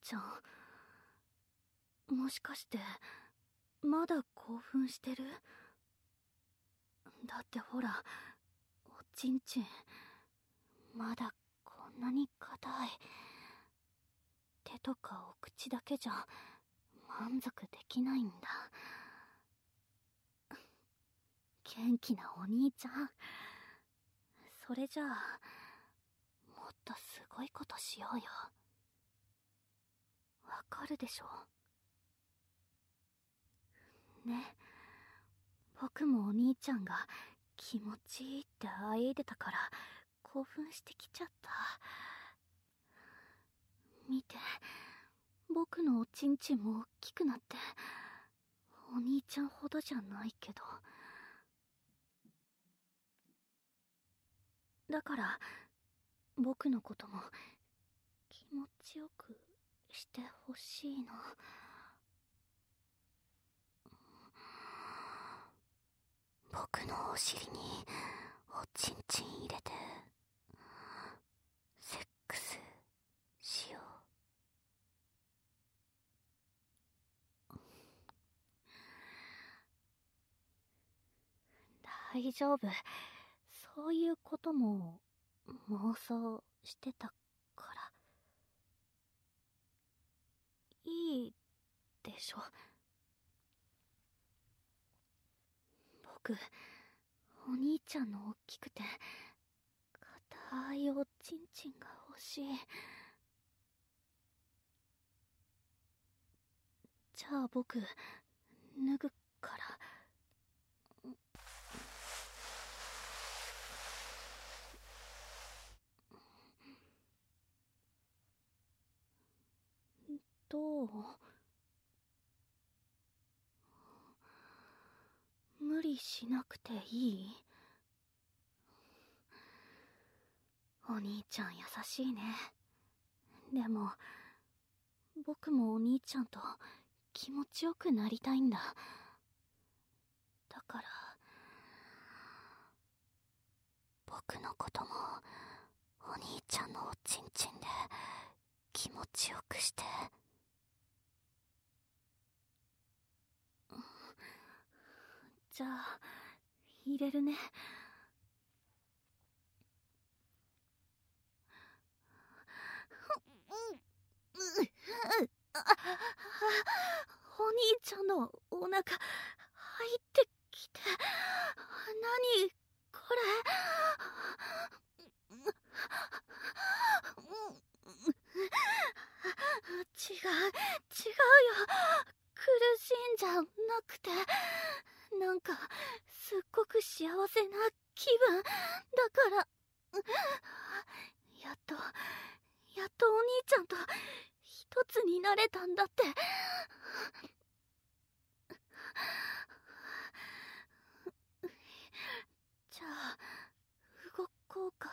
ちゃん、もしかしてまだ興奮してる？だってほら、おちんちんまだこんなに硬い。手とかお口だけじゃ満足できないんだ。元気なお兄ちゃん、それじゃあもっとすごいことしようよ。わかるでしょ？ね、僕もお兄ちゃんが気持ちいいってあえいでたから興奮してきちゃった。見て、僕のおちんちんも大きくなって、お兄ちゃんほどじゃないけど。だから僕のことも気持ちよくしてほしいの。僕のお尻におちんちん入れてセックスしよう。大丈夫、そういうことも妄想してたから。いいでしょ？僕、お兄ちゃんの大きくて硬いおちんちんが欲しい。じゃあ僕脱ぐから。どう？無理しなくていい？お兄ちゃん優しいね。でも僕もお兄ちゃんと気持ちよくなりたいんだ。だから僕のこともお兄ちゃんのおちんちんで気持ちよくして。じゃあ入れるね。お兄ちゃんのお腹入ってきて。何これ。違うよ、苦しんじゃなくて、なんかすっごく幸せな気分だから。やっとお兄ちゃんと一つになれたんだって。じゃあ動こうか。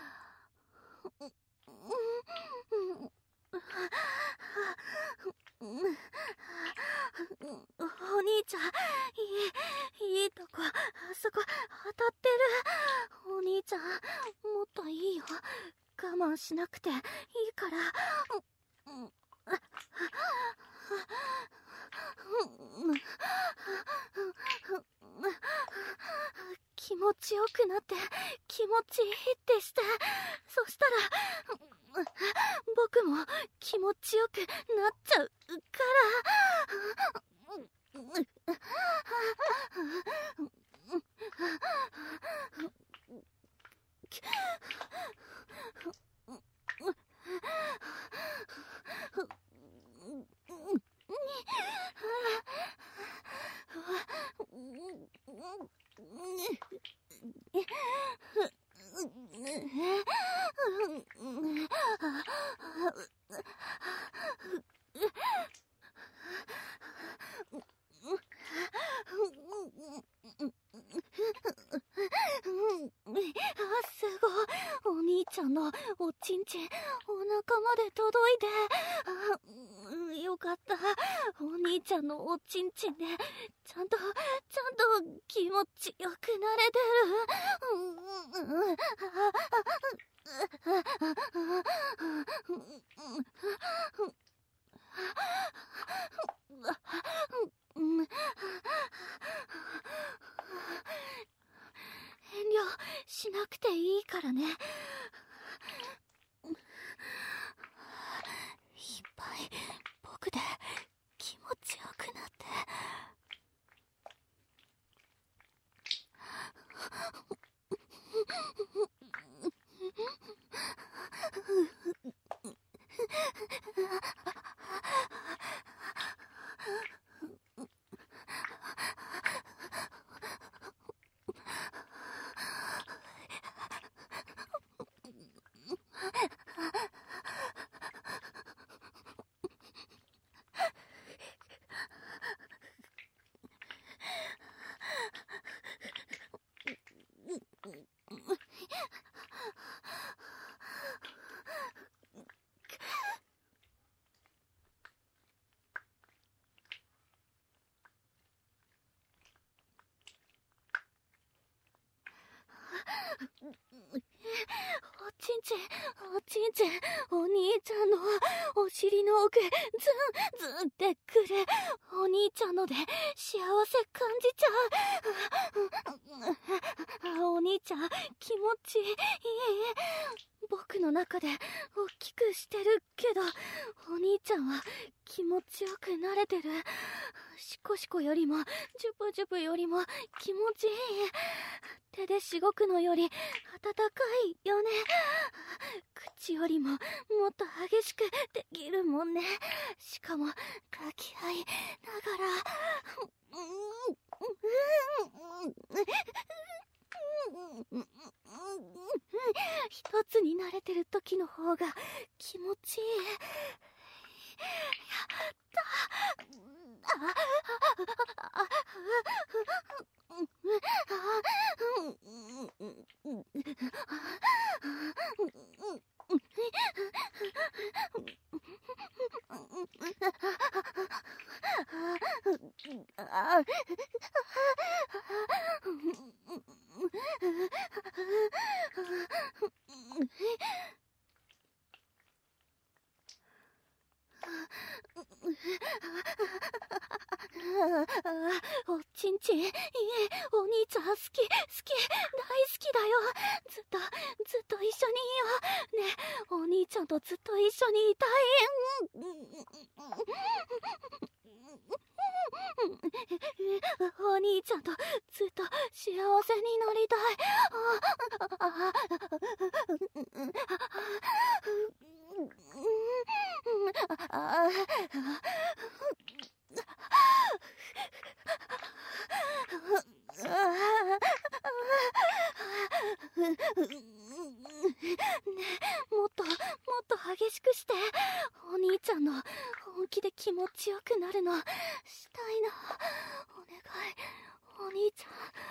お兄ちゃん、いいとこ、あそこ当たってる。お兄ちゃん、もっといいよ。我慢しなくていいから。気持ちよくなって気持ちいいってして、そしたら僕も気持ちよくなっちゃうから。すごい、お兄ちゃんのおちんちんお腹まで届いて。よかった。お兄ちゃんのおちんちんでちゃんと気持ちよくなれてる。 しなくていいからね。いっぱい僕で気持ちよくなって。おちんちん、お兄ちゃんのお尻の奥へズンズンってくる。お兄ちゃんので幸せ感じちゃう。お兄ちゃん気持ちいい。僕の中で大きくしてるけど、お兄ちゃんは気持ちよくなれてる。シコシコよりもジュブジュブよりも気持ちいい。手でしごくのより温かいよね。口よりももっと激しくできるもんね。しかも抱き合いながら一つになれてる時の方が気持ちいい。やったおちんちん、いえ、お兄ちゃん好き、大好きだよ。ずっと一緒にいよう。ね、お兄ちゃんとずっと一緒にいたい。お兄ちゃんとずっと幸せになりたい。もっと激しくして。お兄ちゃんの本気で気持ちよくなるのしたいな。お願い、お兄ちゃ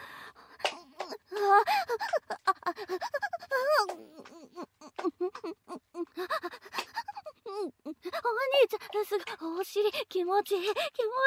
ん。お兄ちゃん、すごい、お尻気持ちいいよ。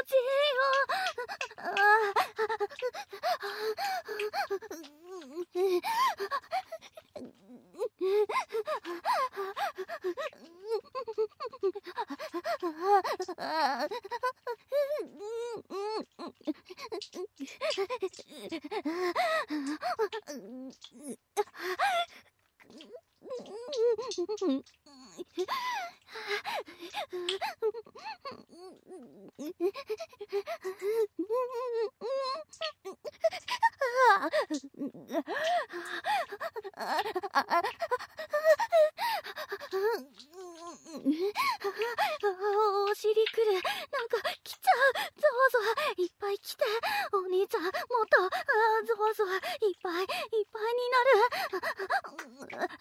お尻くる。なんか来ちゃう。ゾワゾワいっぱい来て。お兄ちゃんもっとゾワゾワいっぱいになる。や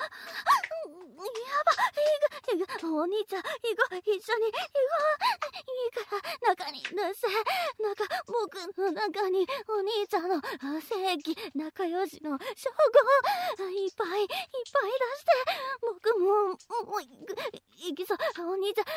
ば、お兄ちゃん、一緒にいいから中にぬせ。僕の中にお兄ちゃんの正義、仲良しの称号いっぱい出して。僕も行きそう。お兄ちゃん。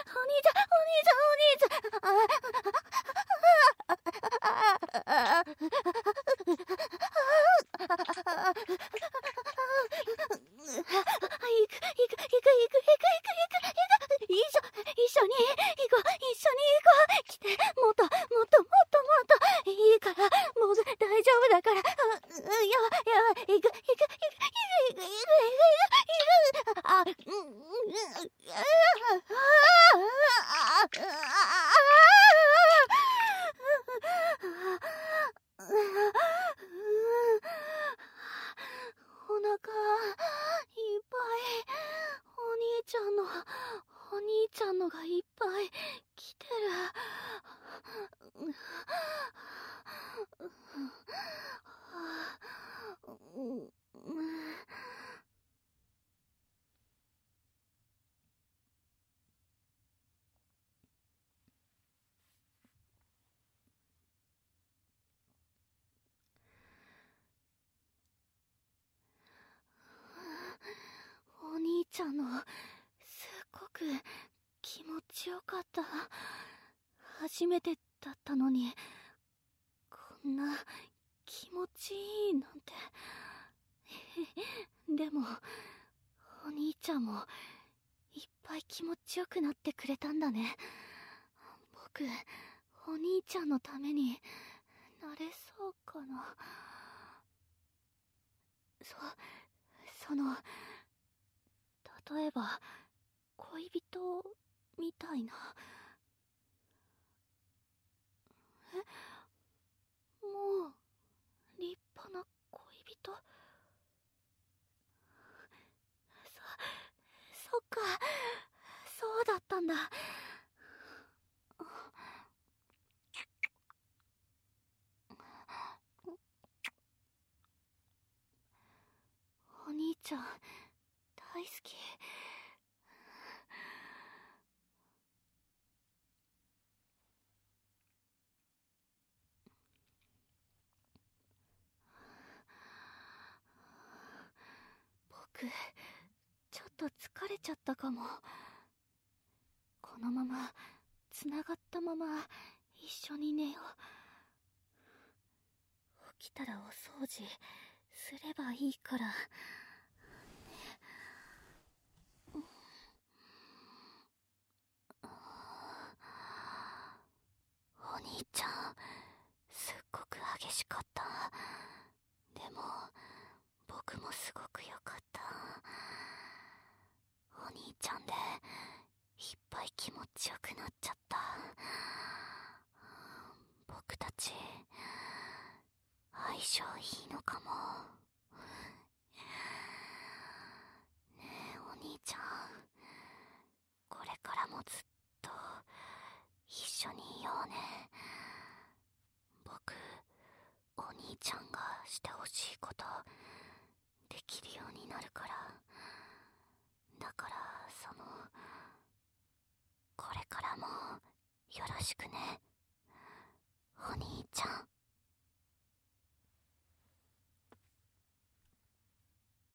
一緒に行こう。来て、もっといいから、僕大丈夫だから。やばい、行く。 ちゃんのすっごく気持ちよかった。初めてだったのにこんな気持ちいいなんて。でもお兄ちゃんもいっぱい気持ちよくなってくれたんだね。僕お兄ちゃんのためになれそうかな。その例えば恋人みたいな。もう立派な恋人。そっか、そうだったんだ。お兄ちゃん大好き。僕ちょっと疲れちゃったかも。このままつながったまま一緒に寝よう。起きたらお掃除すればいいからね。お兄ちゃんすっごく激しかった。でも僕もすごく良かった。お兄ちゃんでいっぱい気持ちよくなっちゃった。僕たち相性いいのかも。ねえお兄ちゃん、これからもずっと一緒にいようね。僕お兄ちゃんがしてほしいことできるようになるから。だからこれからもよろしくね、お兄ちゃん。